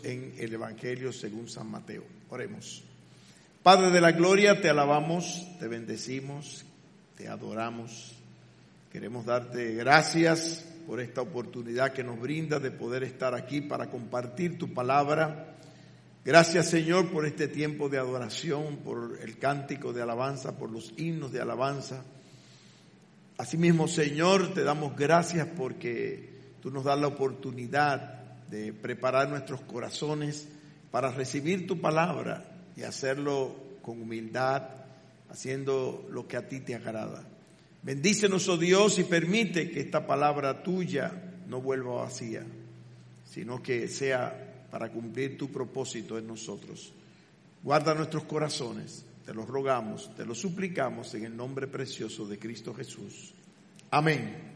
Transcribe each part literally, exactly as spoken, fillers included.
En el Evangelio según San Mateo. Oremos. Padre de la gloria, te alabamos, te bendecimos, te adoramos. Queremos darte gracias por esta oportunidad que nos brinda de poder estar aquí para compartir tu palabra. Gracias, Señor, por este tiempo de adoración, por el cántico de alabanza, por los himnos de alabanza. Asimismo, Señor, te damos gracias porque tú nos das la oportunidad de preparar nuestros corazones para recibir tu palabra y hacerlo con humildad, haciendo lo que a ti te agrada. Bendícenos, oh Dios, y permite que esta palabra tuya no vuelva vacía, sino que sea para cumplir tu propósito en nosotros. Guarda nuestros corazones, te lo rogamos, te lo suplicamos en el nombre precioso de Cristo Jesús. Amén.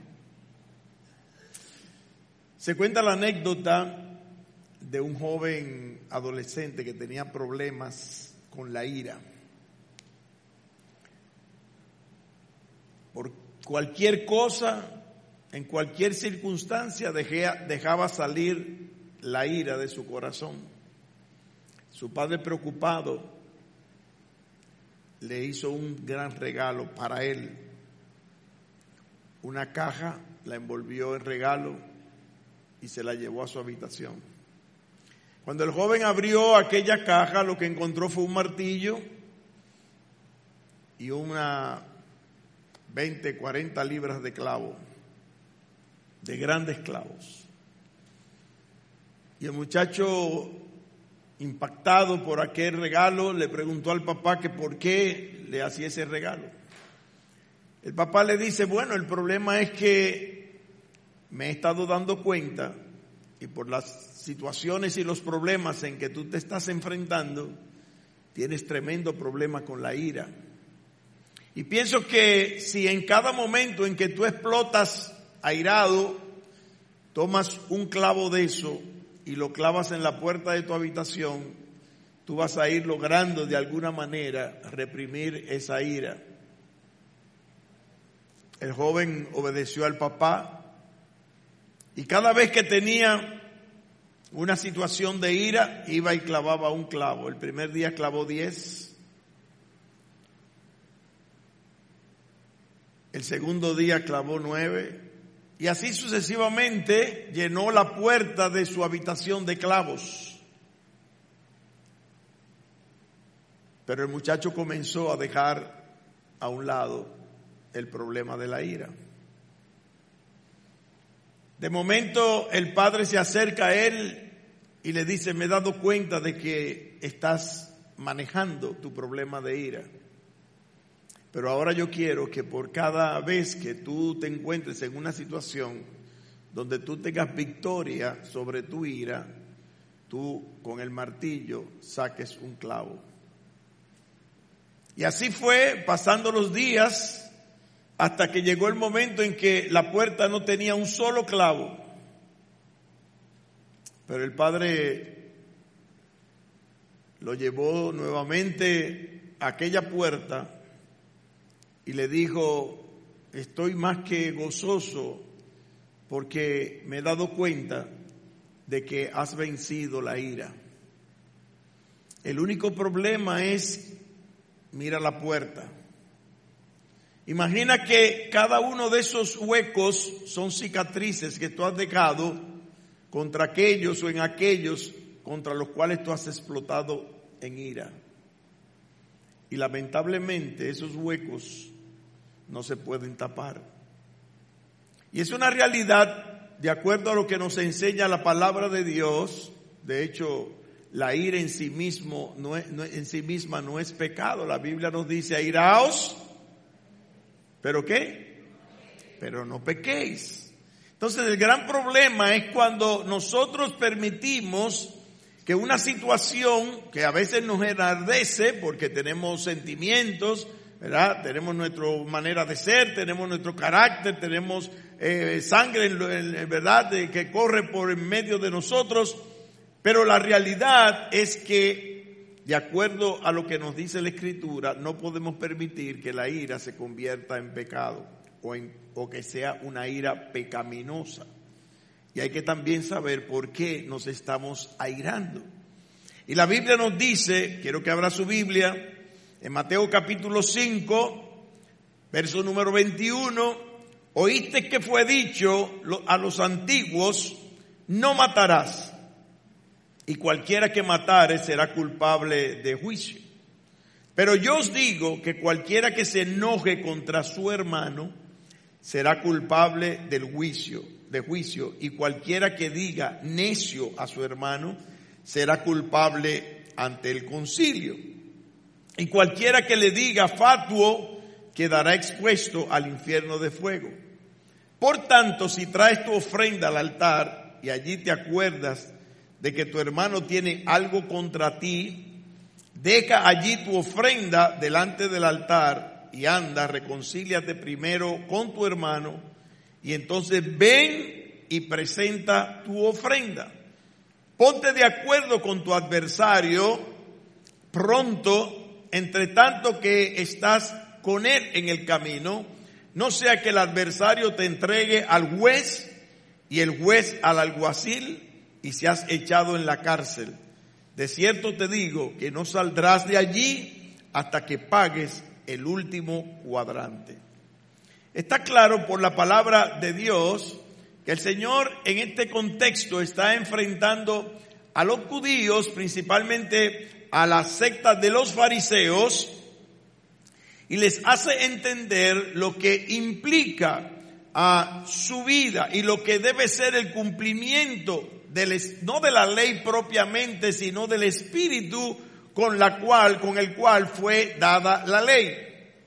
Se cuenta la anécdota de un joven adolescente que tenía problemas con la ira. Por cualquier cosa, en cualquier circunstancia, dejaba salir la ira de su corazón. Su padre, preocupado, le hizo un gran regalo para él. Una caja, la envolvió en regalo y se la llevó a su habitación. Cuando el joven abrió aquella caja, lo que encontró fue un martillo y una veinte, cuarenta libras de clavo, de grandes clavos. Y el muchacho, impactado por aquel regalo, le preguntó al papá que por qué le hacía ese regalo. El papá le dice, bueno, el problema es que me he estado dando cuenta, y por las situaciones y los problemas en que tú te estás enfrentando, tienes tremendo problema con la ira. Y pienso que si en cada momento en que tú explotas airado, tomas un clavo de eso y lo clavas en la puerta de tu habitación, tú vas a ir logrando de alguna manera reprimir esa ira. El joven obedeció al papá. Y cada vez que tenía una situación de ira, iba y clavaba un clavo. El primer día clavó diez. El segundo día clavó nueve. Y así sucesivamente llenó la puerta de su habitación de clavos. Pero el muchacho comenzó a dejar a un lado el problema de la ira. De momento el padre se acerca a él y le dice, me he dado cuenta de que estás manejando tu problema de ira. Pero ahora yo quiero que por cada vez que tú te encuentres en una situación donde tú tengas victoria sobre tu ira, tú con el martillo saques un clavo. Y así fue pasando los días, hasta que llegó el momento en que la puerta no tenía un solo clavo. Pero el padre lo llevó nuevamente a aquella puerta y le dijo, estoy más que gozoso porque me he dado cuenta de que has vencido la ira. El único problema es, mira la puerta. Imagina que cada uno de esos huecos son cicatrices que tú has dejado contra aquellos o en aquellos contra los cuales tú has explotado en ira. Y lamentablemente esos huecos no se pueden tapar. Y es una realidad de acuerdo a lo que nos enseña la palabra de Dios. De hecho, la ira en sí mismo no es, no, en sí misma no es pecado. La Biblia nos dice, airaos, ¿pero qué? Pero no pequéis. Entonces el gran problema es cuando nosotros permitimos que una situación que a veces nos enardece porque tenemos sentimientos, ¿verdad? Tenemos nuestra manera de ser, tenemos nuestro carácter, tenemos eh, sangre, en, ¿verdad?, de, que corre por en medio de nosotros, pero la realidad es que de acuerdo a lo que nos dice la Escritura, no podemos permitir que la ira se convierta en pecado o, en, o que sea una ira pecaminosa. y hay que también saber por qué nos estamos airando. Y la Biblia nos dice, quiero que abra su Biblia, en Mateo capítulo cinco, verso número veintiuno, oíste que fue dicho a los antiguos, no matarás, y cualquiera que matare será culpable de juicio. Pero yo os digo que cualquiera que se enoje contra su hermano será culpable del juicio, de juicio, y cualquiera que diga necio a su hermano será culpable ante el concilio. Y cualquiera que le diga fatuo quedará expuesto al infierno de fuego. Por tanto, si traes tu ofrenda al altar y allí te acuerdas de que tu hermano tiene algo contra ti, deja allí tu ofrenda delante del altar y anda, reconcíliate primero con tu hermano y entonces ven y presenta tu ofrenda. Ponte de acuerdo con tu adversario pronto, entre tanto que estás con él en el camino, no sea que el adversario te entregue al juez y el juez al alguacil y seas echado en la cárcel. De cierto te digo que no saldrás de allí hasta que pagues el último cuadrante. Está claro por la palabra de Dios que el Señor en este contexto está enfrentando a los judíos, principalmente a la secta de los fariseos, y les hace entender lo que implica a su vida y lo que debe ser el cumplimiento del, no de la ley propiamente, sino del espíritu con la cual, con el cual fue dada la ley.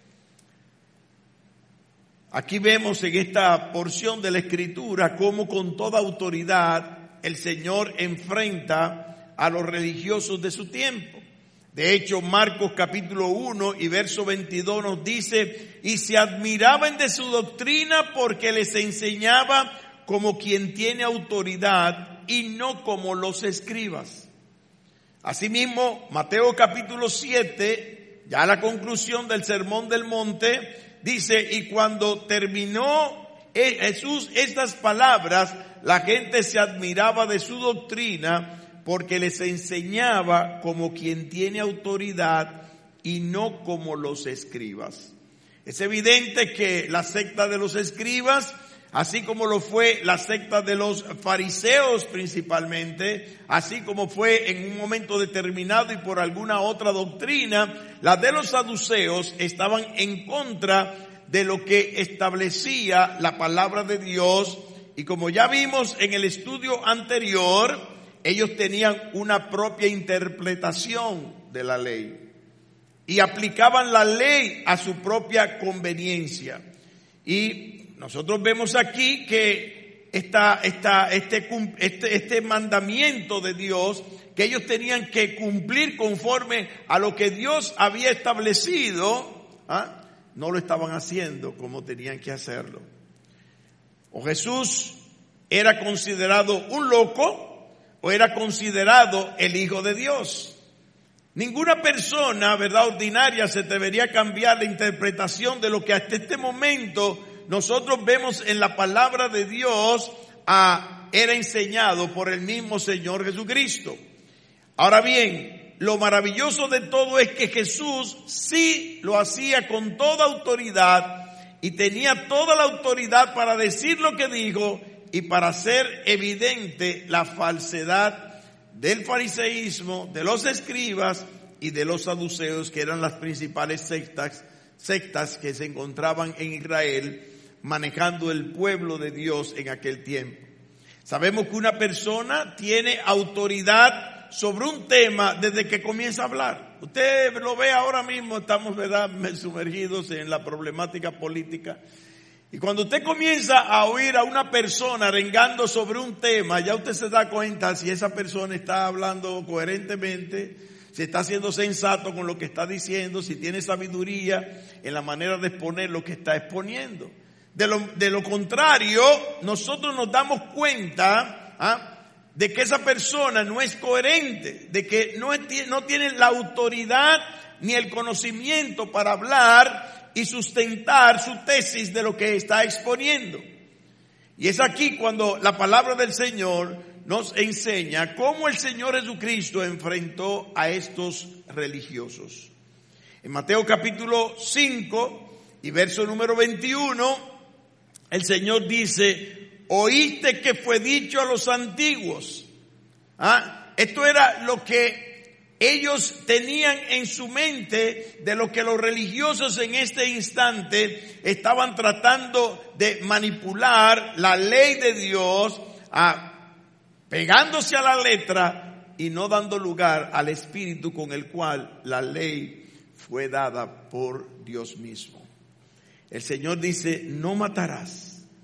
Aquí vemos en esta porción de la Escritura cómo con toda autoridad el Señor enfrenta a los religiosos de su tiempo. De hecho, Marcos capítulo uno y verso veintidós nos dice, y se admiraban de su doctrina porque les enseñaba como quien tiene autoridad y no como los escribas. Asimismo, Mateo capítulo siete, ya la conclusión del Sermón del Monte, dice, y cuando terminó Jesús estas palabras, la gente se admiraba de su doctrina porque les enseñaba como quien tiene autoridad y no como los escribas. Es evidente que la secta de los escribas, así como lo fue la secta de los fariseos principalmente, así como fue en un momento determinado y por alguna otra doctrina, la de los saduceos estaban en contra de lo que establecía la palabra de Dios, y como ya vimos en el estudio anterior, ellos tenían una propia interpretación de la ley y aplicaban la ley a su propia conveniencia. Y nosotros vemos aquí que esta, esta, este, este, este mandamiento de Dios, que ellos tenían que cumplir conforme a lo que Dios había establecido, ¿ah? no lo estaban haciendo como tenían que hacerlo. O Jesús era considerado un loco, o era considerado el Hijo de Dios. Ninguna persona, verdad, ordinaria se debería cambiar la interpretación de lo que hasta este momento nosotros vemos en la palabra de Dios, a, era enseñado por el mismo Señor Jesucristo. Ahora bien, lo maravilloso de todo es que Jesús sí lo hacía con toda autoridad y tenía toda la autoridad para decir lo que dijo y para hacer evidente la falsedad del fariseísmo, de los escribas y de los saduceos, que eran las principales sectas, sectas que se encontraban en Israel, manejando el pueblo de Dios en aquel tiempo. Sabemos que una persona tiene autoridad sobre un tema desde que comienza a hablar. Usted lo ve ahora mismo, estamos, ¿verdad?, sumergidos en la problemática política. Y cuando usted comienza a oír a una persona arengando sobre un tema, ya usted se da cuenta si esa persona está hablando coherentemente, si está siendo sensato con lo que está diciendo, si tiene sabiduría en la manera de exponer lo que está exponiendo. De lo, de lo contrario, nosotros nos damos cuenta ¿ah? de que esa persona no es coherente, de que no, es, no tiene la autoridad ni el conocimiento para hablar y sustentar su tesis de lo que está exponiendo. Y es aquí cuando la palabra del Señor nos enseña cómo el Señor Jesucristo enfrentó a estos religiosos. En Mateo capítulo cinco y verso número veintiuno, el Señor dice: oíste que fue dicho a los antiguos. ¿Ah? Esto era lo que ellos tenían en su mente, de lo que los religiosos en este instante estaban tratando de manipular la ley de Dios, a, pegándose a la letra y no dando lugar al espíritu con el cual la ley fue dada por Dios mismo. El Señor dice: no matarás.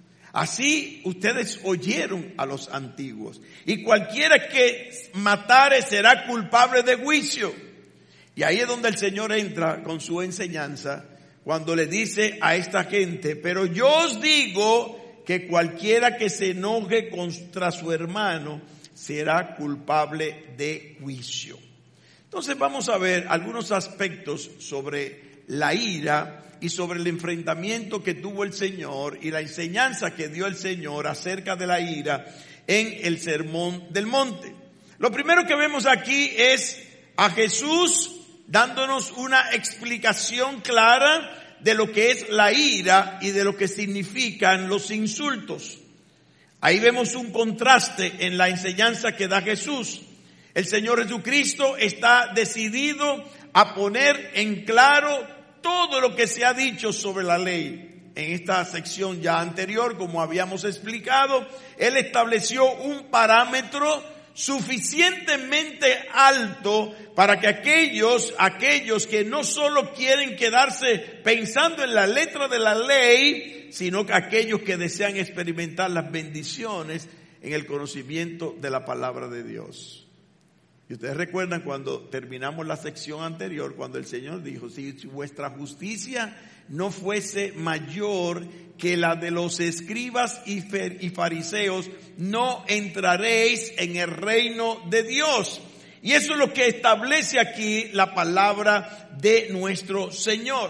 Así ustedes oyeron a los antiguos, y cualquiera que matare será culpable de juicio. Y ahí es donde el Señor entra con su enseñanza, cuando le dice a esta gente: pero yo os digo que cualquiera que se enoje contra su hermano será culpable de juicio. Entonces vamos a ver algunos aspectos sobre la ira y sobre el enfrentamiento que tuvo el Señor y la enseñanza que dio el Señor acerca de la ira en el Sermón del Monte. Lo primero que vemos aquí es a Jesús dándonos una explicación clara de lo que es la ira y de lo que significan los insultos. Ahí vemos un contraste en la enseñanza que da Jesús. El Señor Jesucristo está decidido a poner en claro todo lo que se ha dicho sobre la ley. En esta sección ya anterior, como habíamos explicado, Él estableció un parámetro suficientemente alto para que aquellos, aquellos que no solo quieren quedarse pensando en la letra de la ley, sino que aquellos que desean experimentar las bendiciones en el conocimiento de la palabra de Dios. Y ustedes recuerdan cuando terminamos la sección anterior, cuando el Señor dijo: si vuestra justicia no fuese mayor que la de los escribas y fariseos, no entraréis en el reino de Dios. Y eso es lo que establece aquí la palabra de nuestro Señor.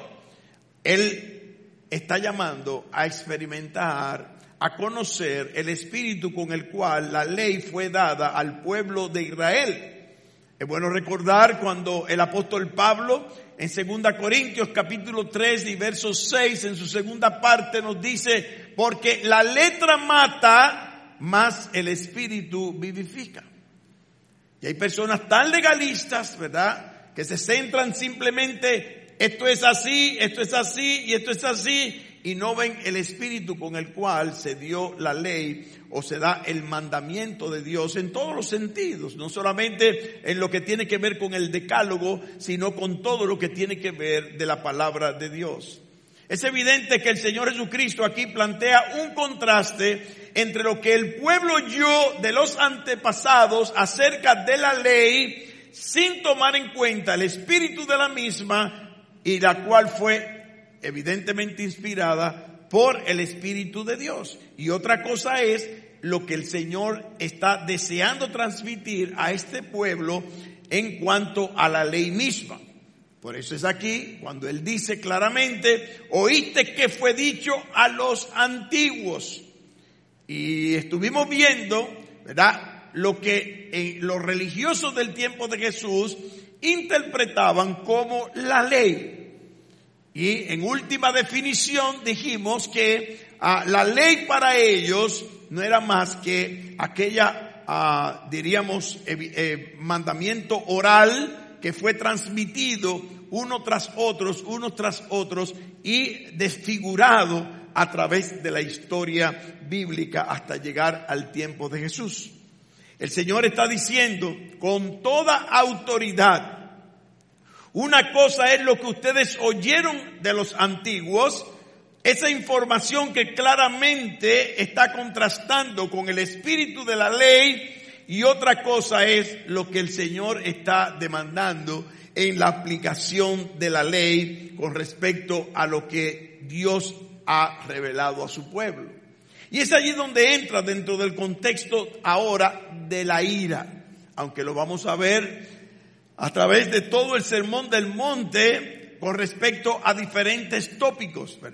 Él está llamando a experimentar, a conocer el espíritu con el cual la ley fue dada al pueblo de Israel. Es bueno recordar cuando el apóstol Pablo en segunda Corintios capítulo tres y verso seis, en su segunda parte nos dice: porque la letra mata, mas el espíritu vivifica. Y hay personas tan legalistas, ¿verdad?, que se centran simplemente: esto es así, esto es así y esto es así, y no ven el espíritu con el cual se dio la ley o se da el mandamiento de Dios en todos los sentidos, no solamente en lo que tiene que ver con el decálogo, sino con todo lo que tiene que ver de la palabra de Dios. Es evidente que el Señor Jesucristo aquí plantea un contraste entre lo que el pueblo oyó de los antepasados acerca de la ley, sin tomar en cuenta el espíritu de la misma, y la cual fue evidentemente inspirada por el Espíritu de Dios. Y otra cosa es lo que el Señor está deseando transmitir a este pueblo en cuanto a la ley misma. Por eso es aquí cuando Él dice claramente: oíste que fue dicho a los antiguos. Y estuvimos viendo, ¿verdad?, lo que eh, los religiosos del tiempo de Jesús interpretaban como la ley. Y en última definición dijimos que uh, la ley para ellos no era más que aquella, uh, diríamos, eh, eh, mandamiento oral que fue transmitido uno tras otros, unos tras otros, y desfigurado a través de la historia bíblica hasta llegar al tiempo de Jesús. El Señor está diciendo con toda autoridad: una cosa es lo que ustedes oyeron de los antiguos, esa información que claramente está contrastando con el espíritu de la ley, y otra cosa es lo que el Señor está demandando en la aplicación de la ley con respecto a lo que Dios ha revelado a su pueblo. Y es allí donde entra dentro del contexto ahora de la ira, aunque lo vamos a ver a través de todo el Sermón del Monte con respecto a diferentes tópicos, ¿verdad?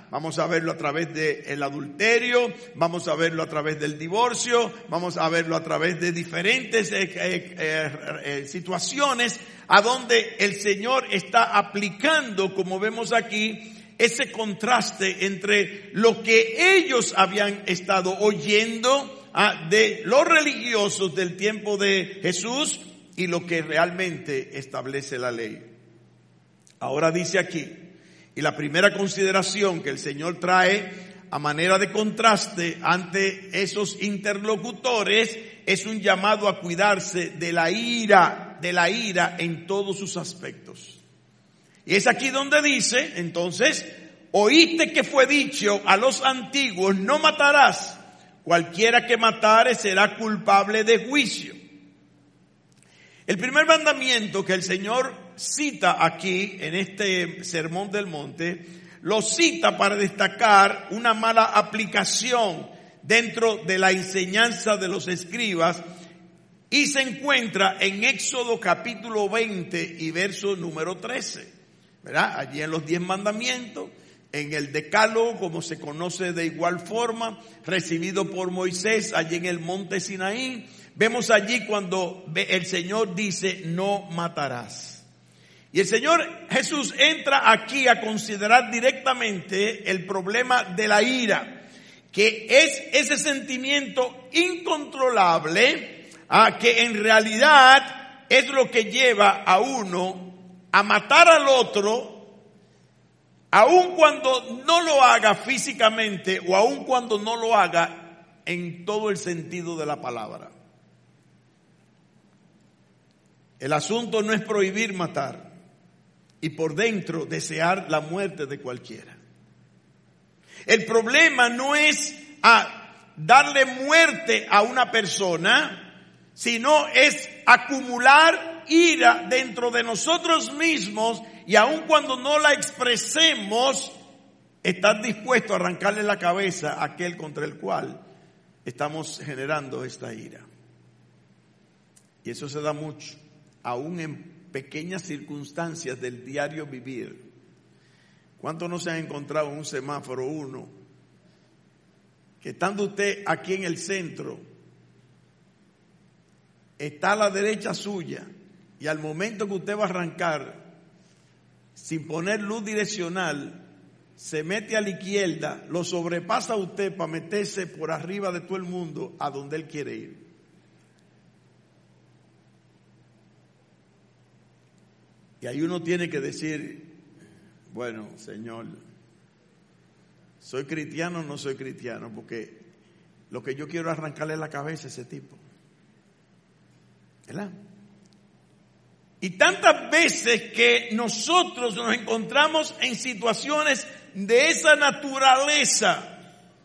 Vamos a verlo a través del adulterio, vamos a verlo a través del divorcio, vamos a verlo a través de diferentes eh, eh, eh, situaciones a donde el Señor está aplicando, como vemos aquí, ese contraste entre lo que ellos habían estado oyendo ah, de los religiosos del tiempo de Jesús y lo que realmente establece la ley. Ahora dice aquí, y la primera consideración que el Señor trae a manera de contraste ante esos interlocutores es un llamado a cuidarse de la ira, de la ira en todos sus aspectos. Y es aquí donde dice, entonces, oíste que fue dicho a los antiguos, no matarás, cualquiera que matare será culpable de juicio. El primer mandamiento que el Señor cita aquí en este Sermón del Monte, lo cita para destacar una mala aplicación dentro de la enseñanza de los escribas y se encuentra en Éxodo capítulo veinte y verso número trece. ¿Verdad? Allí en los diez mandamientos, en el decálogo, como se conoce de igual forma, recibido por Moisés allí en el monte Sinaí, vemos allí cuando el Señor dice, no matarás. Y el Señor Jesús entra aquí a considerar directamente el problema de la ira, que es ese sentimiento incontrolable, ah, que en realidad es lo que lleva a uno a matar al otro, aun cuando no lo haga físicamente o aun cuando no lo haga en todo el sentido de la palabra. El asunto no es prohibir matar y por dentro desear la muerte de cualquiera. El problema no es a darle muerte a una persona, sino es acumular ira dentro de nosotros mismos y aun cuando no la expresemos, estar dispuesto a arrancarle la cabeza a aquel contra el cual estamos generando esta ira. Y eso se da mucho, aún en pequeñas circunstancias del diario vivir. ¿Cuántos no se han encontrado en un semáforo uno? Que estando usted aquí en el centro, está a la derecha suya, y al momento que usted va a arrancar, sin poner luz direccional, se mete a la izquierda, lo sobrepasa a usted para meterse por arriba de todo el mundo a donde él quiere ir. Y ahí uno tiene que decir, bueno, Señor, ¿soy cristiano o no soy cristiano? Porque lo que yo quiero es arrancarle la cabeza a ese tipo. ¿Verdad? Y tantas veces que nosotros nos encontramos en situaciones de esa naturaleza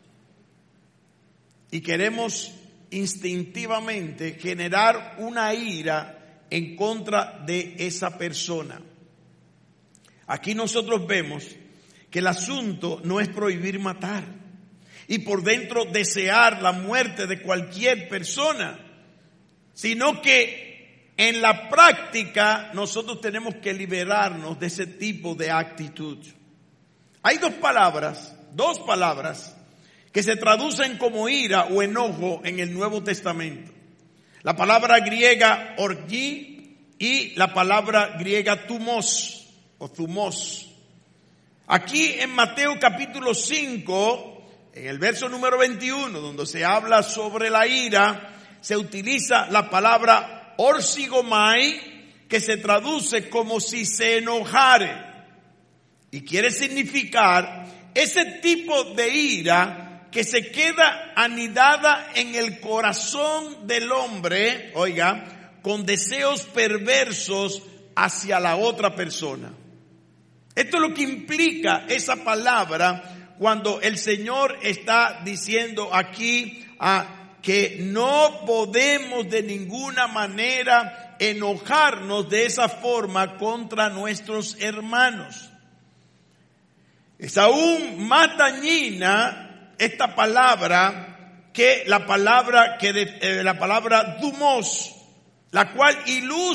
y queremos instintivamente generar una ira en contra de esa persona. Aquí nosotros vemos que el asunto no es prohibir matar y por dentro desear la muerte de cualquier persona, sino que en la práctica nosotros tenemos que liberarnos de ese tipo de actitud. Hay dos palabras, dos palabras que se traducen como ira o enojo en el Nuevo Testamento. La palabra griega orgí y la palabra griega thumos o thumos. Aquí en Mateo capítulo cinco, en el verso número veintiuno, donde se habla sobre la ira, se utiliza la palabra orsigomai, que se traduce como si se enojare, y quiere significar ese tipo de ira que se queda anidada en el corazón del hombre, oiga, con deseos perversos hacia la otra persona. Esto es lo que implica esa palabra cuando el Señor está diciendo aquí a que no podemos de ninguna manera enojarnos de esa forma contra nuestros hermanos. Es aún más dañina esta palabra que la palabra que de, eh, la palabra thumos, la cual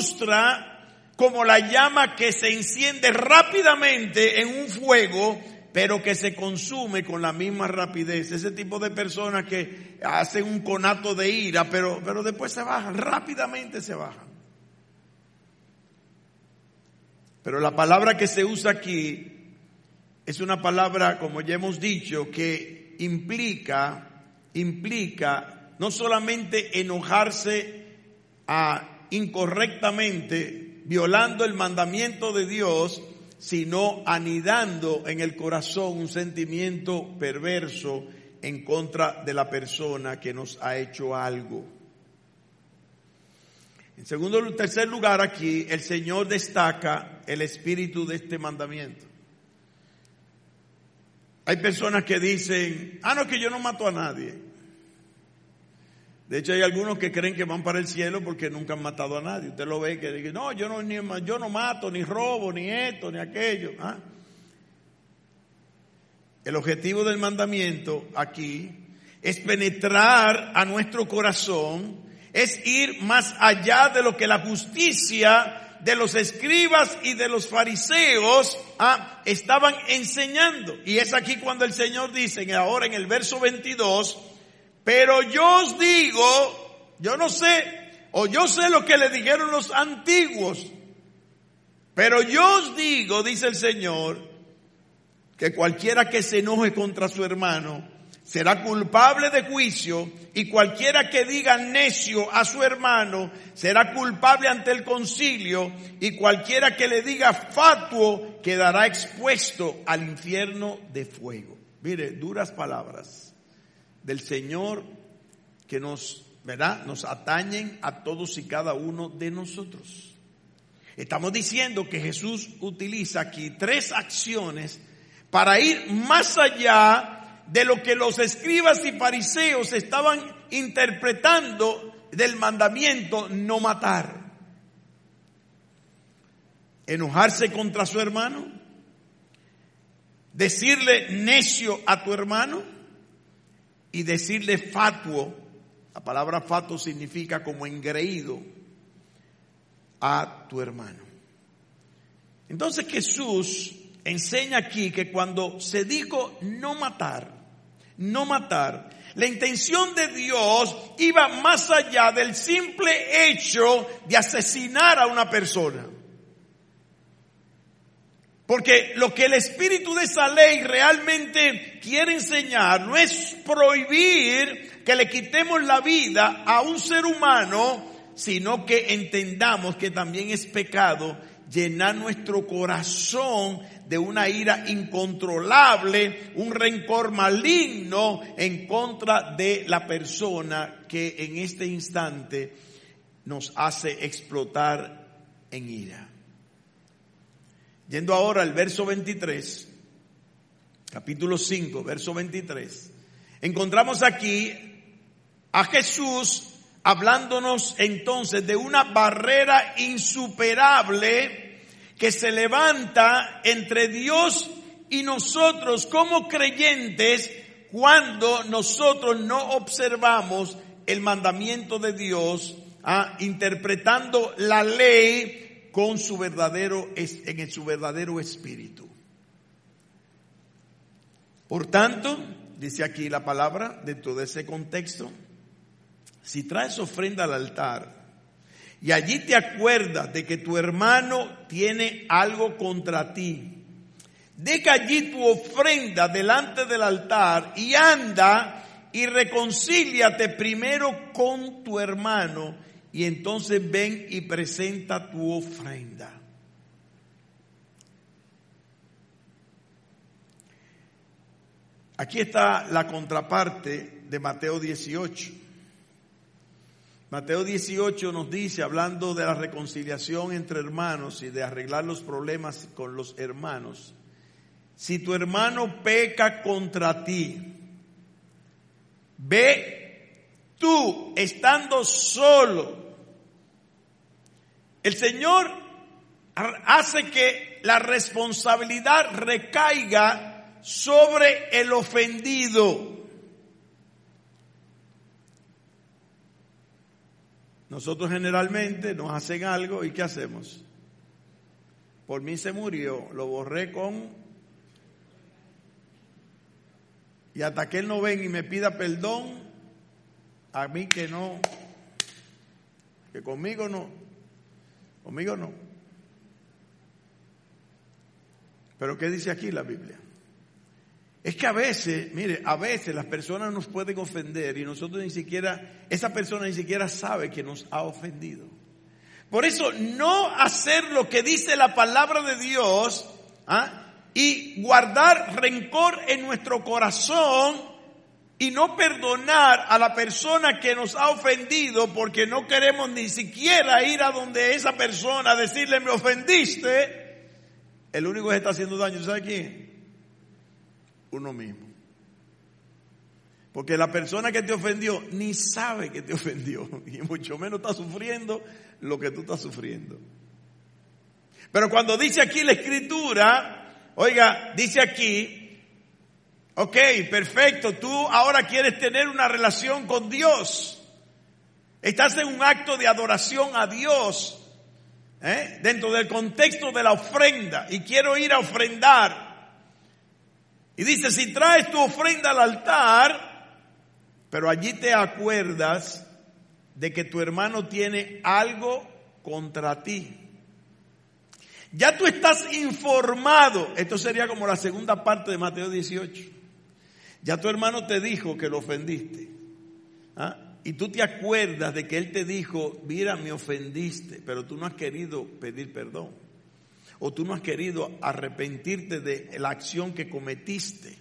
ilustra como la llama que se enciende rápidamente en un fuego, pero que se consume con la misma rapidez. Ese tipo de personas que hacen un conato de ira, pero, pero después se bajan, rápidamente se bajan. Pero la palabra que se usa aquí es una palabra, como ya hemos dicho, que implica, implica no solamente enojarse a, incorrectamente, violando el mandamiento de Dios, sino anidando en el corazón un sentimiento perverso en contra de la persona que nos ha hecho algo. En segundo, tercer lugar aquí, el Señor destaca el espíritu de este mandamiento. Hay personas que dicen, ah, no, que yo no mato a nadie. De hecho, hay algunos que creen que van para el cielo porque nunca han matado a nadie. Usted lo ve que dice, no, yo no, ni, yo no mato, ni robo, ni esto, ni aquello. ¿Ah? El objetivo del mandamiento aquí es penetrar a nuestro corazón, es ir más allá de lo que la justicia de los escribas y de los fariseos ah, estaban enseñando. Y es aquí cuando el Señor dice, ahora en el verso veintidós, pero yo os digo, yo no sé, o yo sé lo que le dijeron los antiguos, pero yo os digo, dice el Señor, que cualquiera que se enoje contra su hermano será culpable de juicio, y cualquiera que diga necio a su hermano será culpable ante el concilio, y cualquiera que le diga fatuo quedará expuesto al infierno de fuego. Mire, duras palabras del Señor que nos, ¿verdad?, nos atañen a todos y cada uno de nosotros. Estamos diciendo que Jesús utiliza aquí tres acciones para ir más allá de lo que los escribas y fariseos estaban interpretando del mandamiento no matar. Enojarse contra su hermano, decirle necio a tu hermano y decirle fatuo. La palabra fatuo significa como engreído a tu hermano. Entonces Jesús enseña aquí que cuando se dijo no matar, no matar, la intención de Dios iba más allá del simple hecho de asesinar a una persona. Porque lo que el espíritu de esa ley realmente quiere enseñar no es prohibir que le quitemos la vida a un ser humano, sino que entendamos que también es pecado llenar nuestro corazón de una ira incontrolable, un rencor maligno en contra de la persona que en este instante nos hace explotar en ira. Yendo ahora al verso veintitrés, capítulo cinco, verso veintitrés, encontramos aquí a Jesús hablándonos entonces de una barrera insuperable que se levanta entre Dios y nosotros como creyentes cuando nosotros no observamos el mandamiento de Dios, ah, interpretando la ley con su verdadero, en su verdadero espíritu. Por tanto, dice aquí la palabra, dentro de ese contexto, si traes ofrenda al altar y allí te acuerdas de que tu hermano tiene algo contra ti, deja allí tu ofrenda delante del altar y anda y reconcíliate primero con tu hermano y entonces ven y presenta tu ofrenda. Aquí está la contraparte de Mateo dieciocho. Mateo dieciocho nos dice, hablando de la reconciliación entre hermanos y de arreglar los problemas con los hermanos, si tu hermano peca contra ti, ve tú estando solo. El Señor hace que la responsabilidad recaiga sobre el ofendido. Nosotros generalmente nos hacen algo y ¿qué hacemos? Por mí se murió, lo borré con Y hasta que él no venga y me pida perdón, a mí que no, que conmigo no, conmigo no. Pero ¿qué dice aquí la Biblia? Es que a veces, mire, a veces las personas nos pueden ofender y nosotros ni siquiera, esa persona ni siquiera sabe que nos ha ofendido. Por eso no hacer lo que dice la palabra de Dios, ¿ah? Y guardar rencor en nuestro corazón y no perdonar a la persona que nos ha ofendido porque no queremos ni siquiera ir a donde esa persona a decirle me ofendiste. El único que está haciendo daño, ¿sabe quién? Uno mismo. Porque la persona que te ofendió ni sabe que te ofendió y mucho menos está sufriendo lo que tú estás sufriendo. Pero cuando dice aquí la Escritura, oiga, dice aquí, ok, perfecto, tú ahora quieres tener una relación con Dios. Estás en un acto de adoración a Dios, ¿eh? Dentro del contexto de la ofrenda, y quiero ir a ofrendar. Y dice, si traes tu ofrenda al altar, pero allí te acuerdas de que tu hermano tiene algo contra ti. Ya tú estás informado. Esto sería como la segunda parte de Mateo dieciocho. Ya tu hermano te dijo que lo ofendiste. ¿Ah? Y tú te acuerdas de que él te dijo, mira, me ofendiste, pero tú no has querido pedir perdón. O tú no has querido arrepentirte de la acción que cometiste.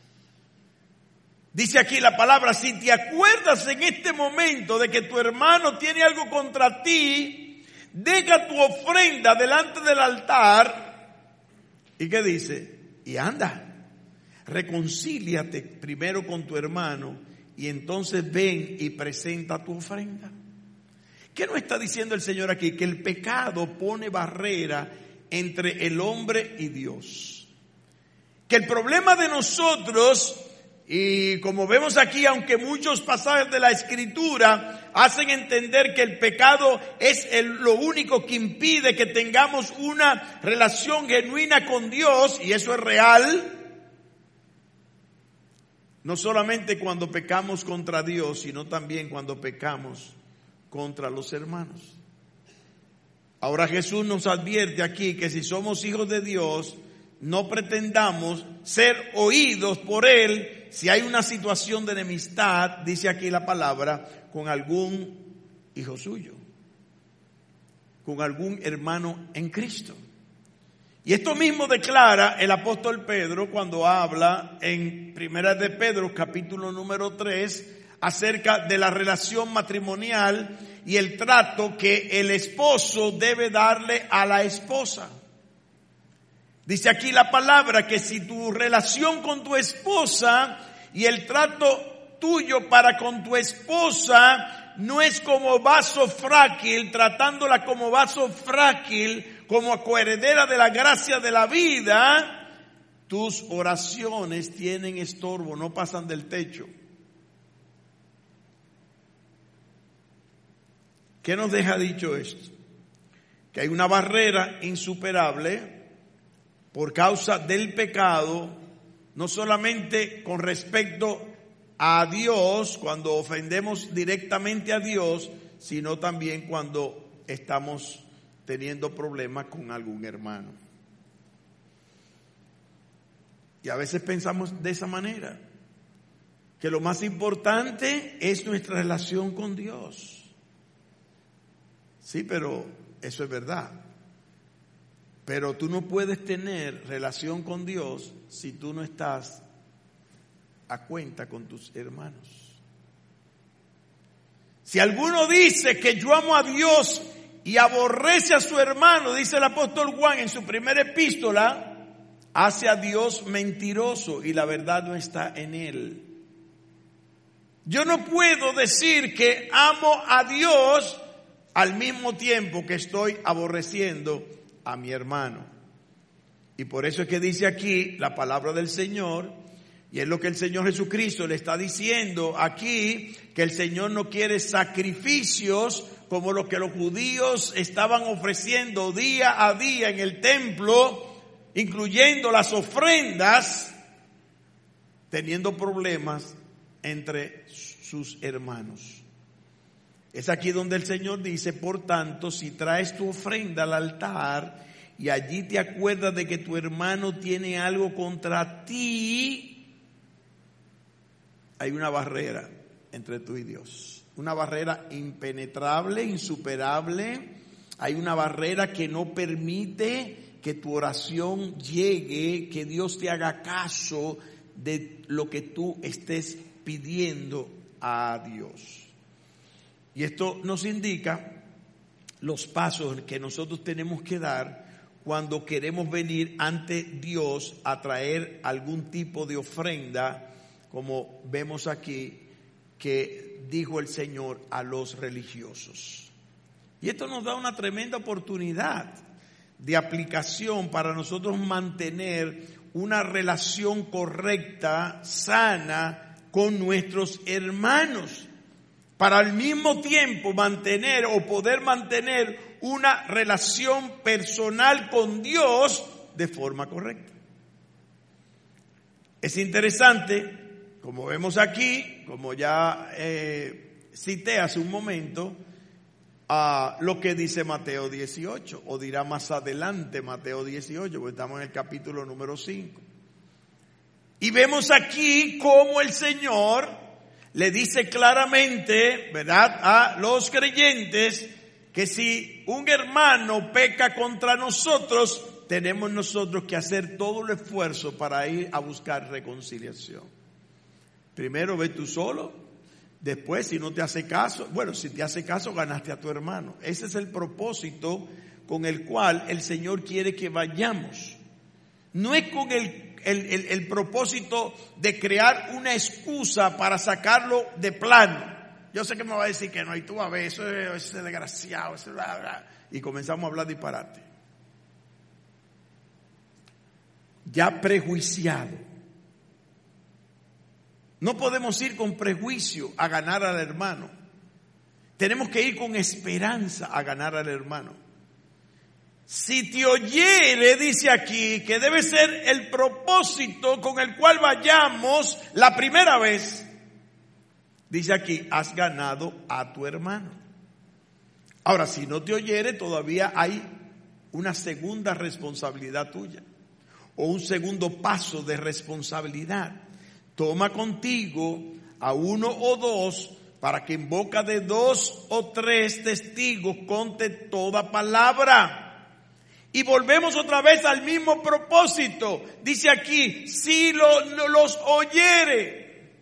Dice aquí la palabra, si te acuerdas en este momento de que tu hermano tiene algo contra ti, deja tu ofrenda delante del altar. ¿Y qué dice? Y anda, reconcíliate primero con tu hermano y entonces ven y presenta tu ofrenda. ¿Qué nos está diciendo el Señor aquí? Que el pecado pone barrera entre el hombre y Dios. Que el problema de nosotros, y como vemos aquí, aunque muchos pasajes de la Escritura hacen entender que el pecado es el, lo único que impide que tengamos una relación genuina con Dios, y eso es real, no solamente cuando pecamos contra Dios, sino también cuando pecamos contra los hermanos. Ahora Jesús nos advierte aquí que si somos hijos de Dios, no pretendamos ser oídos por Él si hay una situación de enemistad, dice aquí la palabra, con algún hijo suyo, con algún hermano en Cristo. Y esto mismo declara el apóstol Pedro cuando habla en Primera de Pedro, capítulo número tres, acerca de la relación matrimonial y el trato que el esposo debe darle a la esposa. Dice aquí la palabra que si tu relación con tu esposa y el trato tuyo para con tu esposa no es como vaso frágil, tratándola como vaso frágil, como coheredera de la gracia de la vida, tus oraciones tienen estorbo, no pasan del techo. ¿Qué nos deja dicho esto? Que hay una barrera insuperable por causa del pecado, no solamente con respecto a Dios, cuando ofendemos directamente a Dios, sino también cuando estamos teniendo problemas con algún hermano. Y a veces pensamos de esa manera, que lo más importante es nuestra relación con Dios. Sí, pero eso es verdad. Pero tú no puedes tener relación con Dios si tú no estás a cuenta con tus hermanos. Si alguno dice que yo amo a Dios y aborrece a su hermano, dice el apóstol Juan en su primera epístola, hace a Dios mentiroso y la verdad no está en él. Yo no puedo decir que amo a Dios al mismo tiempo que estoy aborreciendo a mi hermano. Y por eso es que dice aquí la palabra del Señor, y es lo que el Señor Jesucristo le está diciendo aquí, que el Señor no quiere sacrificios como los que los judíos estaban ofreciendo día a día en el templo, incluyendo las ofrendas, teniendo problemas entre sus hermanos. Es aquí donde el Señor dice, por tanto, si traes tu ofrenda al altar y allí te acuerdas de que tu hermano tiene algo contra ti, hay una barrera entre tú y Dios. Una barrera impenetrable, insuperable. Hay una barrera que no permite que tu oración llegue, que Dios te haga caso de lo que tú estés pidiendo a Dios. Y esto nos indica los pasos que nosotros tenemos que dar cuando queremos venir ante Dios a traer algún tipo de ofrenda, como vemos aquí que dijo el Señor a los religiosos. Y esto nos da una tremenda oportunidad de aplicación para nosotros mantener una relación correcta, sana con nuestros hermanos, para al mismo tiempo mantener o poder mantener una relación personal con Dios de forma correcta. Es interesante, como vemos aquí, como ya eh, cité hace un momento, a lo que dice Mateo dieciocho, o dirá más adelante Mateo dieciocho, porque estamos en el capítulo número cinco. Y vemos aquí cómo el Señor le dice claramente, ¿verdad?, a los creyentes que si un hermano peca contra nosotros, tenemos nosotros que hacer todo el esfuerzo para ir a buscar reconciliación. Primero ve tú solo, después si no te hace caso, bueno, si te hace caso ganaste a tu hermano. Ese es el propósito con el cual el Señor quiere que vayamos. No es con el El, el, el propósito de crear una excusa para sacarlo de plano. Yo sé que me va a decir que no, y tú a ver, eso es, eso es desgraciado, eso es bla, bla, y comenzamos a hablar disparate. Ya prejuiciado. No podemos ir con prejuicio a ganar al hermano. Tenemos que ir con esperanza a ganar al hermano. Si te oyere, dice aquí, que debe ser el propósito con el cual vayamos la primera vez. Dice aquí, has ganado a tu hermano. Ahora, si no te oyere, todavía hay una segunda responsabilidad tuya, o un segundo paso de responsabilidad. Toma contigo a uno o dos, para que en boca de dos o tres testigos conte toda palabra. Y volvemos otra vez al mismo propósito. Dice aquí, si lo, lo, los oyere.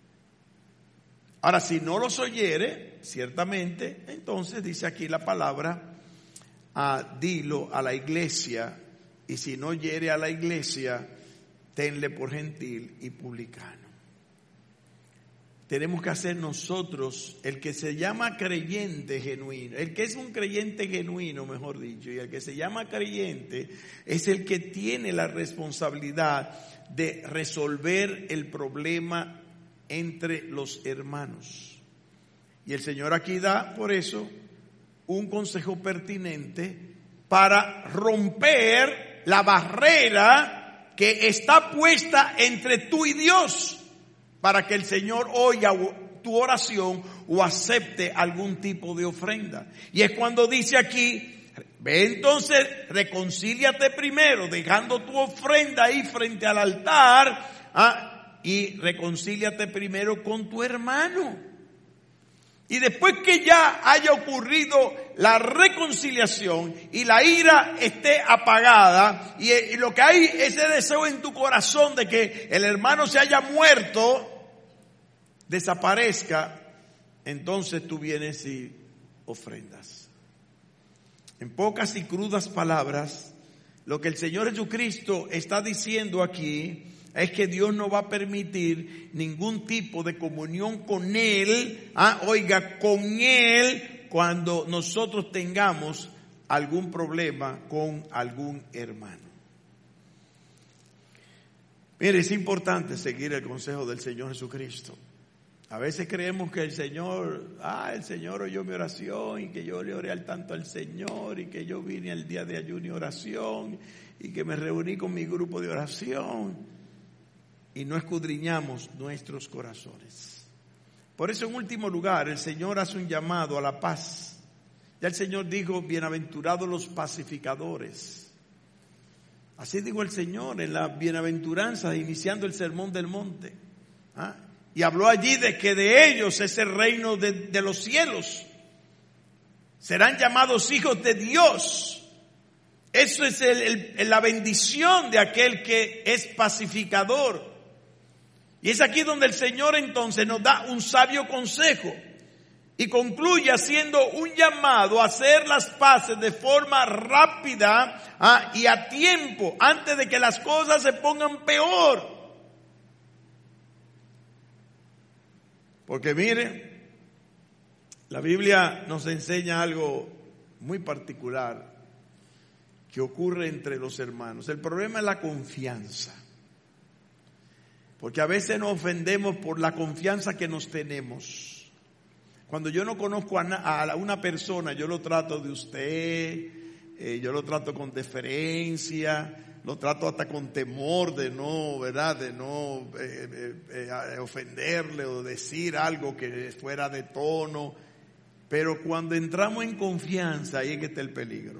Ahora, si no los oyere, ciertamente, entonces dice aquí la palabra, ah, dilo a la iglesia. Y si no oyere a la iglesia, tenle por gentil y publicano. Tenemos que hacer nosotros, el que se llama creyente genuino, el que es un creyente genuino, mejor dicho, y el que se llama creyente es el que tiene la responsabilidad de resolver el problema entre los hermanos. Y el Señor aquí da, por eso, un consejo pertinente para romper la barrera que está puesta entre tú y Dios, para que el Señor oiga tu oración o acepte algún tipo de ofrenda. Y es cuando dice aquí, ve entonces, reconcíliate primero, dejando tu ofrenda ahí frente al altar, ¿ah? Y reconcíliate primero con tu hermano. Y después que ya haya ocurrido la reconciliación y la ira esté apagada, y, y lo que hay, ese deseo en tu corazón de que el hermano se haya muerto, desaparezca, entonces tú vienes y ofrendas. En pocas y crudas palabras, lo que el Señor Jesucristo está diciendo aquí es que Dios no va a permitir ningún tipo de comunión con Él, ah, oiga, con Él, cuando nosotros tengamos algún problema con algún hermano. Mire, es importante seguir el consejo del Señor Jesucristo. A veces creemos que el Señor, ah, el Señor oyó mi oración y que yo le oré al tanto al Señor y que yo vine al día de ayuno y oración y que me reuní con mi grupo de oración. y no escudriñamos nuestros corazones. Por eso, en último lugar, el Señor hace un llamado a la paz. Ya el Señor dijo, bienaventurados los pacificadores. Así dijo el Señor en la bienaventuranza, iniciando el sermón del monte. ¿Ah? Y habló allí de que de ellos es el reino de, de los cielos. Serán llamados hijos de Dios. Eso es el, el, la bendición de aquel que es pacificador. Y es aquí donde el Señor entonces nos da un sabio consejo. Y concluye haciendo un llamado a hacer las paces de forma rápida ¿ah? y a tiempo, antes de que las cosas se pongan peor. Porque mire, la Biblia nos enseña algo muy particular que ocurre entre los hermanos. El problema es la confianza. Porque a veces nos ofendemos por la confianza que nos tenemos. Cuando yo no conozco a, a una persona, yo lo trato de usted, eh, yo lo trato con deferencia, lo trato hasta con temor de no, ¿verdad? De no eh, eh, eh, ofenderle o decir algo que fuera de tono. Pero cuando entramos en confianza, ahí es que está el peligro.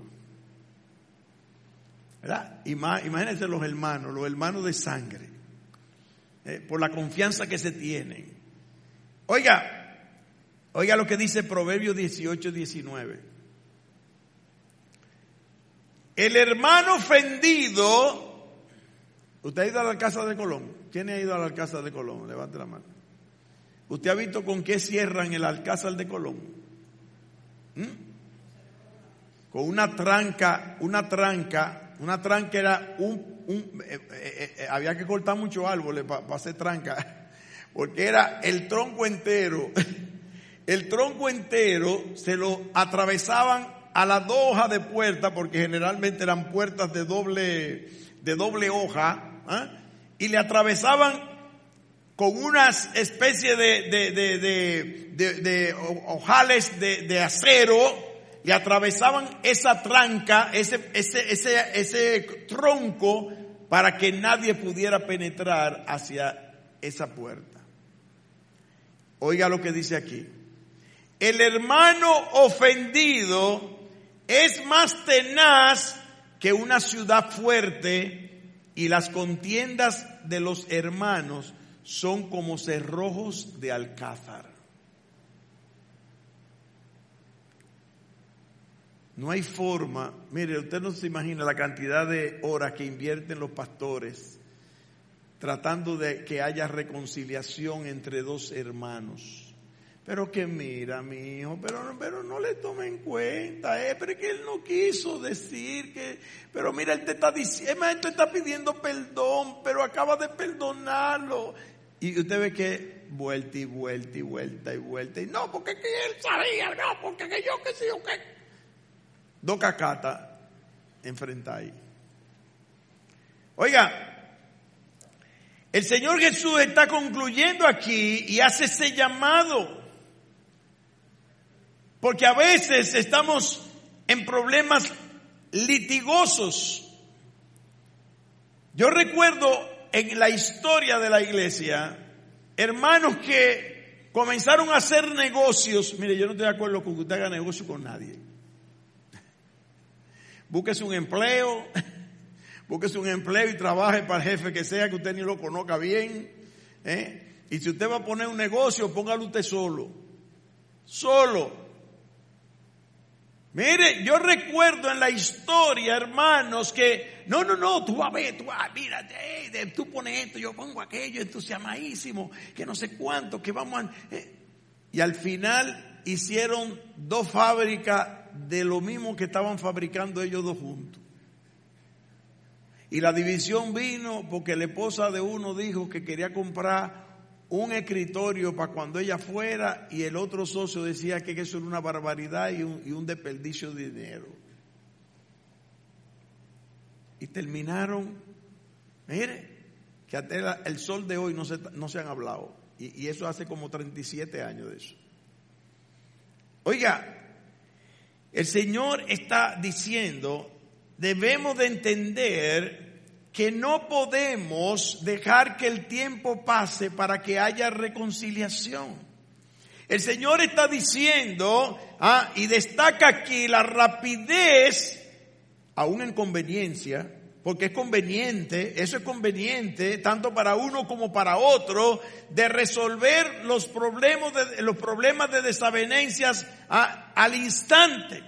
¿Verdad? Imagínense los hermanos, los hermanos de sangre, eh, por la confianza que se tienen. Oiga, Oiga lo que dice Proverbios dieciocho, diecinueve. El hermano ofendido. ¿Usted ha ido a la Alcázar de Colón? ¿Quién ha ido a la Alcázar de Colón? Levante la mano. ¿Usted ha visto con qué cierran el Alcázar de Colón? ¿Mm? Con una tranca, una tranca, una tranca era un, un eh, eh, eh, había que cortar muchos árboles para pa hacer tranca, porque era el tronco entero. El tronco entero se lo atravesaban a las dos hojas de puerta, porque generalmente eran puertas de doble, de doble hoja, ¿eh? Y le atravesaban con unas especies de, de, de, de, de, de ojales de, de acero, le atravesaban esa tranca, ese, ese, ese, ese tronco, para que nadie pudiera penetrar hacia esa puerta. Oiga lo que dice aquí. El hermano ofendido es más tenaz que una ciudad fuerte, y las contiendas de los hermanos son como cerrojos de alcázar. No hay forma. Mire, usted no se imagina la cantidad de horas que invierten los pastores tratando de que haya reconciliación entre dos hermanos. Pero que mira, mi hijo, pero, pero no le tome en cuenta, eh, pero es que él no quiso decir que, pero mira, él te está diciendo, él te está pidiendo perdón, pero acaba de perdonarlo. Y usted ve que vuelta y vuelta y vuelta y vuelta, y no, porque que él sabía, no, porque que yo que sí o qué. Dos cacatas enfrentadas ahí. Oiga, el Señor Jesús está concluyendo aquí y hace ese llamado. Porque a veces estamos en problemas litigosos. Yo recuerdo en la historia de la iglesia, hermanos que comenzaron a hacer negocios. Mire, yo no estoy de acuerdo con que usted haga negocio con nadie. Búsquese un empleo, búsquese un empleo y trabaje para el jefe que sea, que usted ni lo conozca bien. ¿eh? Y si usted va a poner un negocio, póngalo usted solo. Solo. Mire, yo recuerdo en la historia, hermanos, que no, no, no, tú vas a ver, tú vas, mira, eh, tú pones esto, yo pongo aquello, entusiasmadísimo, que no sé cuánto, que vamos a... Eh. Y al final hicieron dos fábricas de lo mismo que estaban fabricando ellos dos juntos. Y la división vino porque la esposa de uno dijo que quería comprar un escritorio para cuando ella fuera, y el otro socio decía que eso era una barbaridad y un, y un desperdicio de dinero. Y terminaron, mire, que hasta el sol de hoy no se, no se han hablado. Y, y eso hace como treinta y siete años de eso. Oiga, el Señor está diciendo, debemos de entender que no podemos dejar que el tiempo pase para que haya reconciliación. El Señor está diciendo, ah, y destaca aquí la rapidez, aún en conveniencia, porque es conveniente, eso es conveniente, tanto para uno como para otro, de resolver los problemas de, los problemas de desavenencias ah, al instante.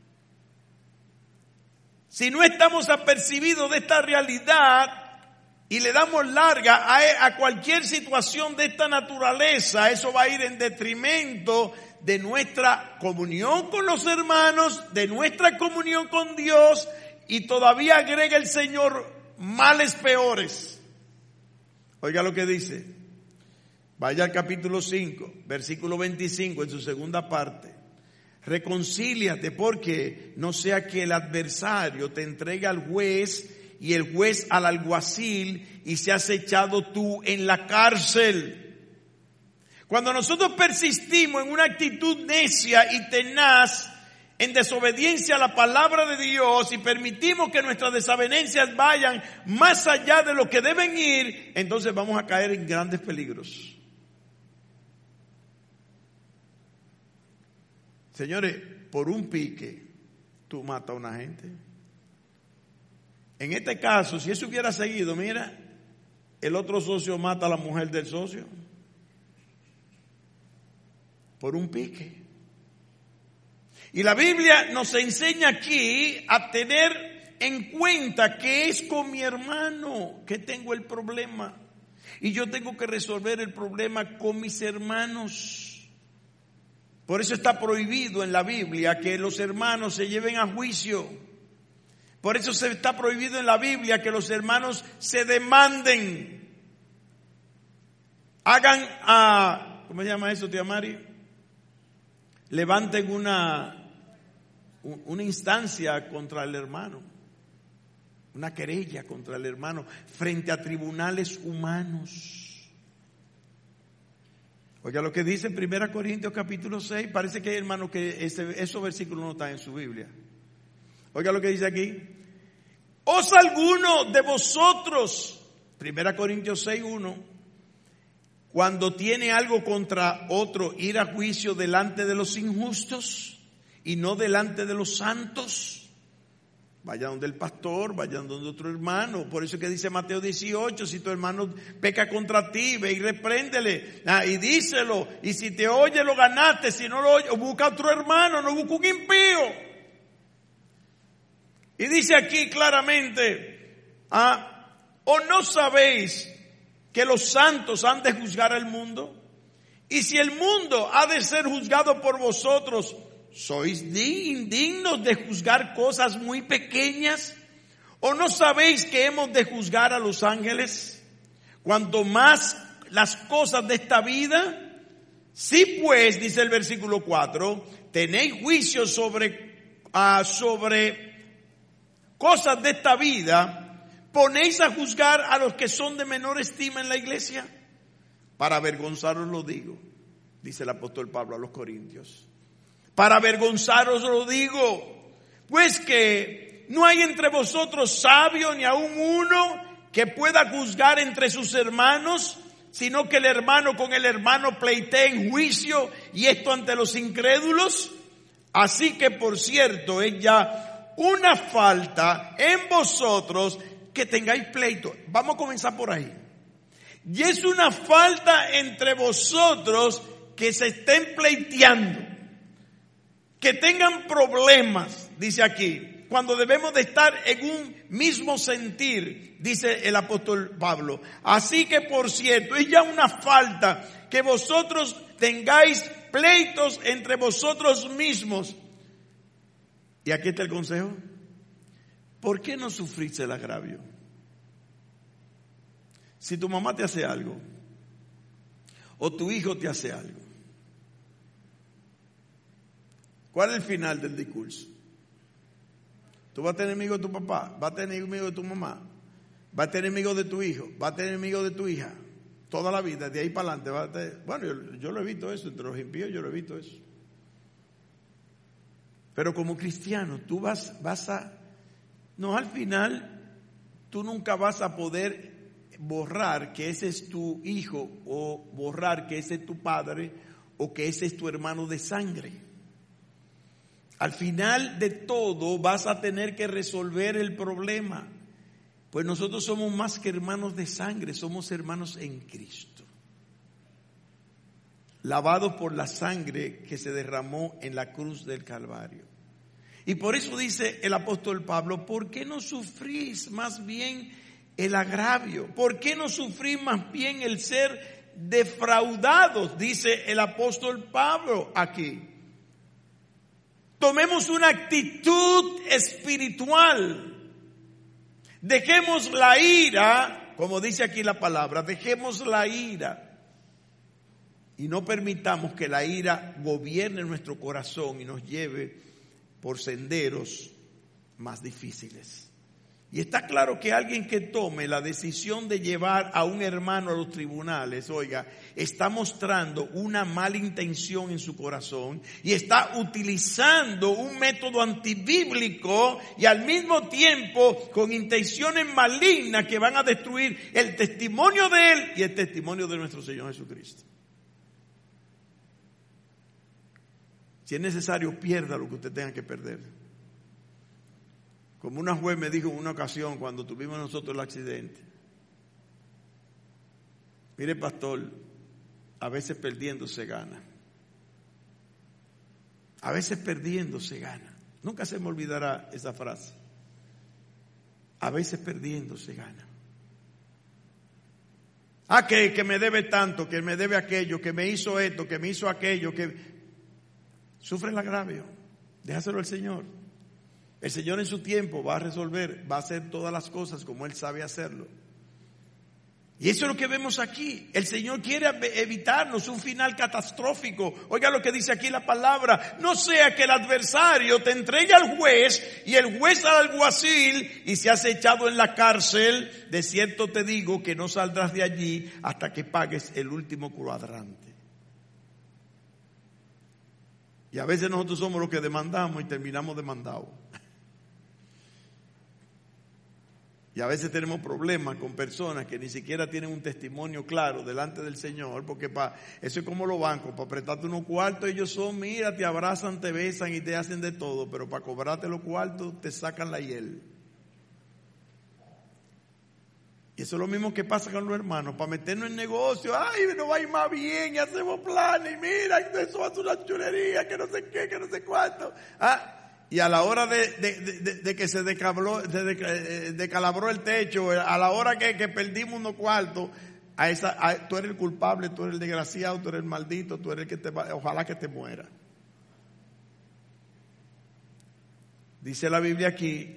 Si no estamos apercibidos de esta realidad y le damos larga a, a cualquier situación de esta naturaleza, eso va a ir en detrimento de nuestra comunión con los hermanos, de nuestra comunión con Dios, y todavía agrega el Señor males peores. Oiga lo que dice. Vaya al capítulo cinco, versículo veinticinco, en su segunda parte. Reconcíliate, porque no sea que el adversario te entregue al juez y el juez al alguacil y seas echado tú en la cárcel. Cuando nosotros persistimos en una actitud necia y tenaz, en desobediencia a la palabra de Dios, y permitimos que nuestras desavenencias vayan más allá de lo que deben ir, entonces vamos a caer en grandes peligros. Señores, por un pique, tú matas a una gente. En este caso, si eso hubiera seguido, mira, el otro socio mata a la mujer del socio. Por un pique. Y la Biblia nos enseña aquí a tener en cuenta que es con mi hermano que tengo el problema. Y yo tengo que resolver el problema con mis hermanos. Por eso está prohibido en la Biblia que los hermanos se lleven a juicio. Por eso se está prohibido en la Biblia que los hermanos se demanden. Hagan, a, ¿cómo se llama eso, tía Mari? Levanten una, una instancia contra el hermano. Una querella contra el hermano frente a tribunales humanos. Oiga lo que dice en primera Corintios capítulo seis. Parece que hay hermanos que ese, esos versículos no están en su Biblia. Oiga lo que dice aquí. ¿Os alguno de vosotros, primera Corintios seis, uno, cuando tiene algo contra otro, ir a juicio delante de los injustos y no delante de los santos? Vaya donde el pastor, vaya donde otro hermano. Por eso que dice Mateo dieciocho, si tu hermano peca contra ti, ve y repréndele, ah, y díselo. Y si te oye, lo ganaste. Si no lo oye, busca otro hermano, no busca un impío. Y dice aquí claramente, ah, ¿o no sabéis que los santos han de juzgar al mundo? Y si el mundo ha de ser juzgado por vosotros, ¿sois indignos de juzgar cosas muy pequeñas? ¿O no sabéis que hemos de juzgar a los ángeles? Cuanto más las cosas de esta vida, si pues, dice el versículo cuatro, tenéis juicio sobre, uh, sobre cosas de esta vida, ¿ponéis a juzgar a los que son de menor estima en la iglesia? Para avergonzaros lo digo, dice el apóstol Pablo a los Corintios. Para avergonzaros lo digo, pues que no hay entre vosotros sabio ni aun uno que pueda juzgar entre sus hermanos, sino que el hermano con el hermano pleitee en juicio, y esto ante los incrédulos. Así que, por cierto, es ya una falta en vosotros que tengáis pleito. Vamos a comenzar por ahí. Y es una falta entre vosotros que se estén pleiteando, que tengan problemas, dice aquí, cuando debemos de estar en un mismo sentir, dice el apóstol Pablo. Así que, por cierto, es ya una falta que vosotros tengáis pleitos entre vosotros mismos. Y aquí está el consejo. ¿Por qué no sufrís el agravio? Si tu mamá te hace algo, o tu hijo te hace algo, ¿cuál es el final del discurso? Tú vas a tener enemigo de tu papá, vas a tener enemigo de tu mamá, vas a tener enemigo de tu hijo, vas a tener enemigo de tu hija, toda la vida, de ahí para adelante. Vas a tener, bueno, yo, yo lo he visto eso, entre los impíos yo lo he visto eso. Pero como cristiano, tú vas, vas a, no, al final, tú nunca vas a poder borrar que ese es tu hijo o borrar que ese es tu padre o que ese es tu hermano de sangre. Al final de todo vas a tener que resolver el problema, pues nosotros somos más que hermanos de sangre, somos hermanos en Cristo, lavados por la sangre que se derramó en la cruz del Calvario. Y por eso dice el apóstol Pablo, ¿por qué no sufrís más bien el agravio? ¿Por qué no sufrís más bien el ser defraudados? Dice el apóstol Pablo aquí. Tomemos una actitud espiritual. Dejemos la ira, como dice aquí la palabra, dejemos la ira. Y no permitamos que la ira gobierne nuestro corazón y nos lleve por senderos más difíciles. Y está claro que alguien que tome la decisión de llevar a un hermano a los tribunales, oiga, está mostrando una mala intención en su corazón y está utilizando un método antibíblico y al mismo tiempo con intenciones malignas que van a destruir el testimonio de él y el testimonio de nuestro Señor Jesucristo. Si es necesario, pierda lo que usted tenga que perder. Como una juez me dijo en una ocasión cuando tuvimos nosotros el accidente. Mire, pastor, a veces perdiendo se gana. A veces perdiendo se gana. Nunca se me olvidará esa frase. A veces perdiendo se gana. Ah, que, que me debe tanto, que me debe aquello, que me hizo esto, que me hizo aquello, que... Sufre el agravio, déjaselo al Señor. El Señor en su tiempo va a resolver, va a hacer todas las cosas como Él sabe hacerlo. Y eso es lo que vemos aquí. El Señor quiere evitarnos un final catastrófico. Oiga lo que dice aquí la palabra. No sea que el adversario te entregue al juez y el juez al alguacil y seas echado en la cárcel. De cierto te digo que no saldrás de allí hasta que pagues el último cuadrante. Y a veces nosotros somos los que demandamos y terminamos demandados. Y a veces tenemos problemas con personas que ni siquiera tienen un testimonio claro delante del Señor, porque pa, eso es como los bancos, para prestarte unos cuartos ellos son, mira, te abrazan, te besan y te hacen de todo, pero para cobrarte los cuartos te sacan la hiel. Y eso es lo mismo que pasa con los hermanos, para meternos en negocio, ay, nos va a ir más bien y hacemos planes, y mira, eso hace una chulería, que no sé qué, que no sé cuánto. Ah, y a la hora de, de, de, de que se, decabló, se decalabró el techo, a la hora que, que perdimos unos cuartos, a esa, a, tú eres el culpable, tú eres el desgraciado, tú eres el maldito, tú eres el que te va, ojalá que te muera. Dice la Biblia aquí,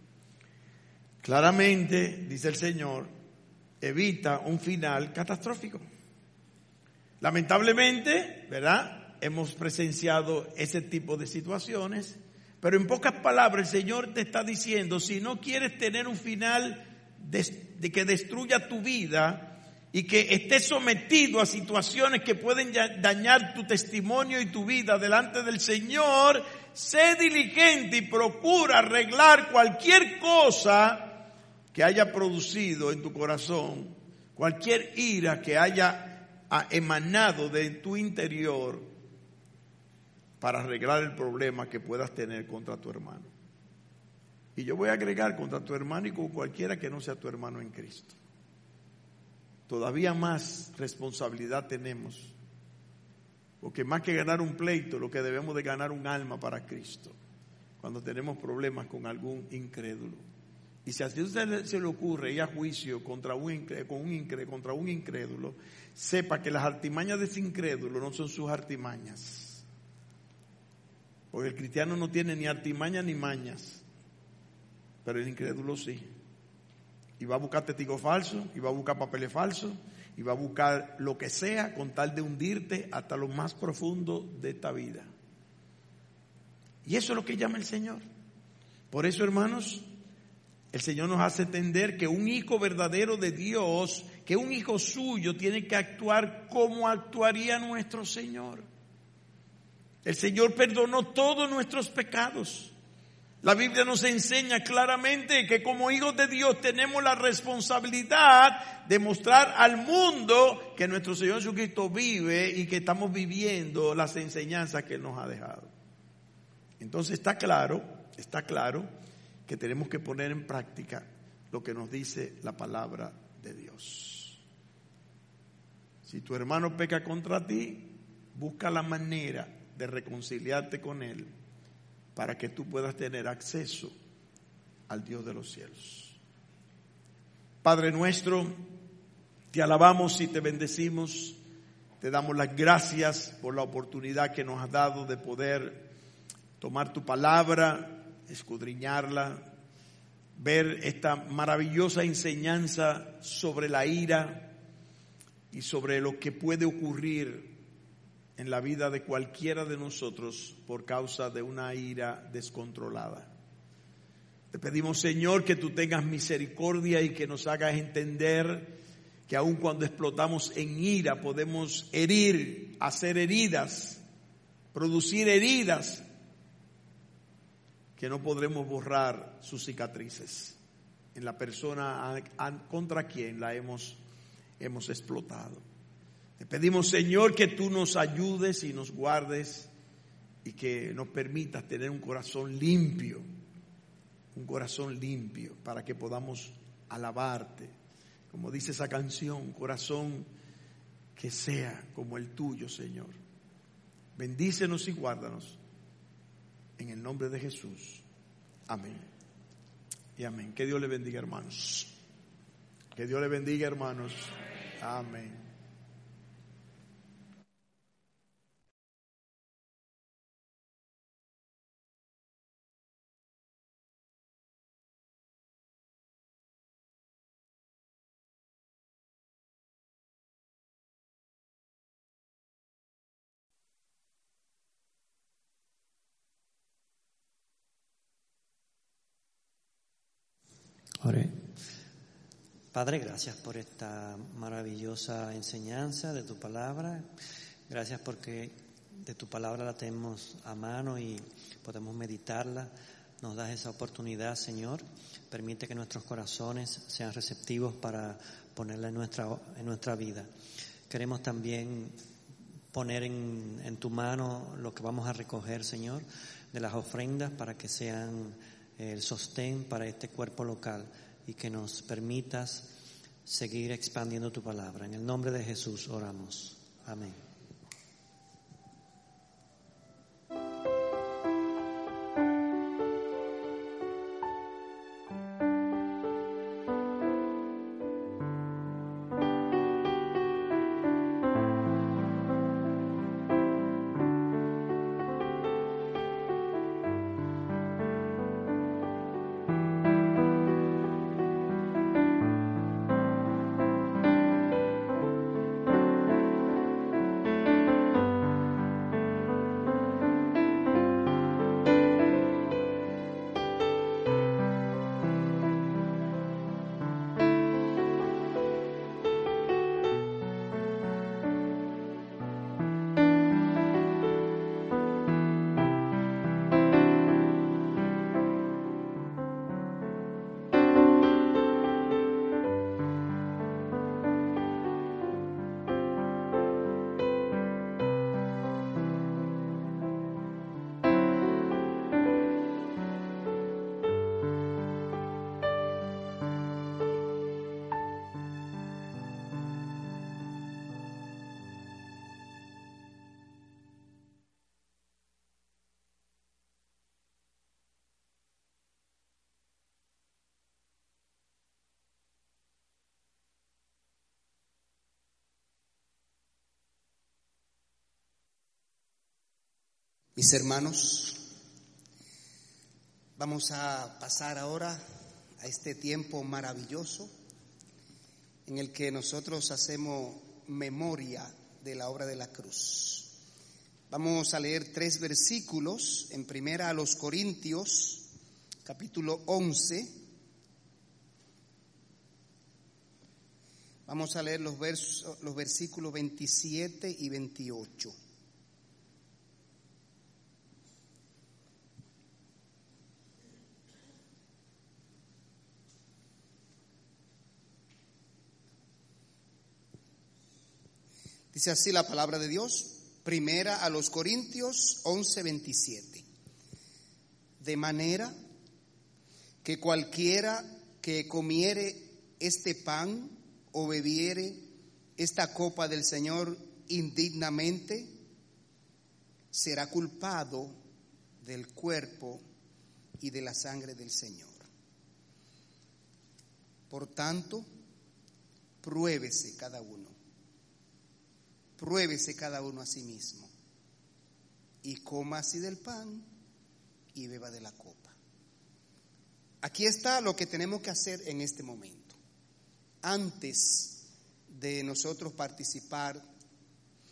claramente, dice el Señor, evita un final catastrófico. Lamentablemente, ¿verdad? Hemos presenciado ese tipo de situaciones, pero en pocas palabras el Señor te está diciendo, si no quieres tener un final de, de que destruya tu vida y que estés sometido a situaciones que pueden dañar tu testimonio y tu vida delante del Señor, sé diligente y procura arreglar cualquier cosa que haya producido en tu corazón, cualquier ira que haya emanado de tu interior para arreglar el problema que puedas tener contra tu hermano. Y yo voy a agregar contra tu hermano y con cualquiera que no sea tu hermano en Cristo. Todavía más responsabilidad tenemos, porque más que ganar un pleito, lo que debemos de ganar un alma para Cristo, cuando tenemos problemas con algún incrédulo. Y si a usted se le ocurre ir a juicio contra un, con un incrédulo, contra un incrédulo, sepa que las artimañas de ese incrédulo no son sus artimañas. Porque el cristiano no tiene ni artimañas ni mañas, pero el incrédulo sí. Y va a buscar testigos falsos, y va a buscar papeles falsos, y va a buscar lo que sea con tal de hundirte hasta lo más profundo de esta vida. Y eso es lo que llama el Señor. Por eso, hermanos, el Señor nos hace entender que un hijo verdadero de Dios, que un hijo suyo tiene que actuar como actuaría nuestro Señor. El Señor perdonó todos nuestros pecados. La Biblia nos enseña claramente que como hijos de Dios tenemos la responsabilidad de mostrar al mundo que nuestro Señor Jesucristo vive y que estamos viviendo las enseñanzas que Él nos ha dejado. Entonces está claro, está claro que tenemos que poner en práctica lo que nos dice la palabra de Dios. Si tu hermano peca contra ti, busca la manera de reconciliarte con él para que tú puedas tener acceso al Dios de los cielos. Padre nuestro, te alabamos y te bendecimos, te damos las gracias por la oportunidad que nos has dado de poder tomar tu palabra, escudriñarla, ver esta maravillosa enseñanza sobre la ira y sobre lo que puede ocurrir en la vida de cualquiera de nosotros por causa de una ira descontrolada. Te pedimos, Señor, que tú tengas misericordia y que nos hagas entender que aun cuando explotamos en ira podemos herir, hacer heridas, producir heridas que no podremos borrar sus cicatrices en la persona a, a, contra quien la hemos, hemos explotado. Te pedimos, Señor, que tú nos ayudes y nos guardes y que nos permitas tener un corazón limpio, un corazón limpio para que podamos alabarte. Como dice esa canción, un corazón que sea como el tuyo, Señor. Bendícenos y guárdanos. En el nombre de Jesús. Amén. Y amén. Que Dios le bendiga, hermanos. Que Dios le bendiga, hermanos. Amén. Oré. Padre, gracias por esta maravillosa enseñanza de tu palabra. Gracias porque de tu palabra la tenemos a mano y podemos meditarla. Nos das esa oportunidad, Señor. Permite que nuestros corazones sean receptivos para ponerla en nuestra, en nuestra vida. Queremos también poner en, en tu mano lo que vamos a recoger, Señor, de las ofrendas para que sean el sostén para este cuerpo local y que nos permitas seguir expandiendo tu palabra. En el nombre de Jesús oramos. Amén. Mis hermanos, vamos a pasar ahora a este tiempo maravilloso en el que nosotros hacemos memoria de la obra de la cruz. Vamos a leer tres versículos en primera a los Corintios, capítulo once. Vamos a leer los, versos, los versículos veintisiete y veintiocho. Dice así la palabra de Dios, primera a los Corintios once, veintisiete. De manera que cualquiera que comiere este pan o bebiere esta copa del Señor indignamente, será culpado del cuerpo y de la sangre del Señor. Por tanto, pruébese cada uno, pruébese cada uno a sí mismo, y coma así del pan y beba de la copa. Aquí está lo que tenemos que hacer en este momento. Antes de nosotros participar